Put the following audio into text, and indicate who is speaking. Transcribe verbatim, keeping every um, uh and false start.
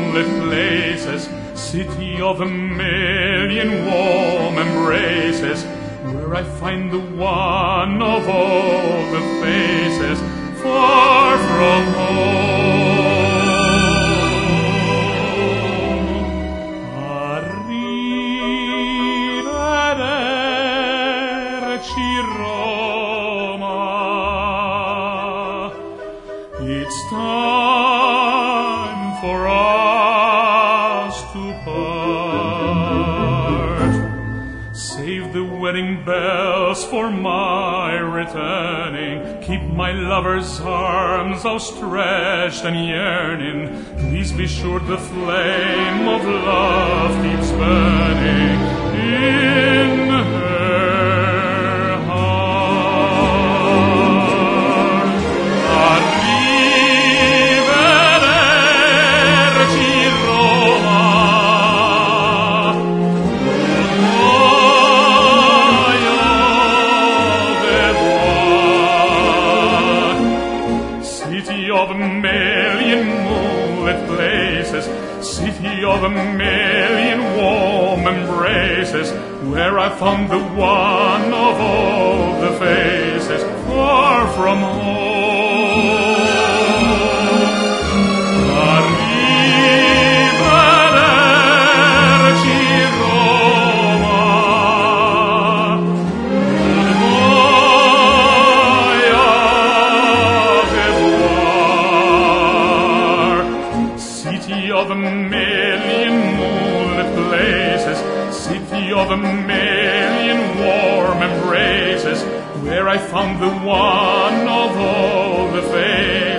Speaker 1: moonlit places, city of a million warm embraces, where I find the one of all the faces, far from home. Arrivederci Roma, it's time for us to part. Save the wedding bells for my returning. Keep my lover's arms outstretched and yearning. Please be sure the flame of love keeps burning in her heart. Arrivederci Roma, city of a million moonlit places, city of a million warm embraces, where I found the one of all the faces, far from home. Arrivederci Roma, city of a million moonlit places, city of a million warm embraces, where I found the one of all the faces.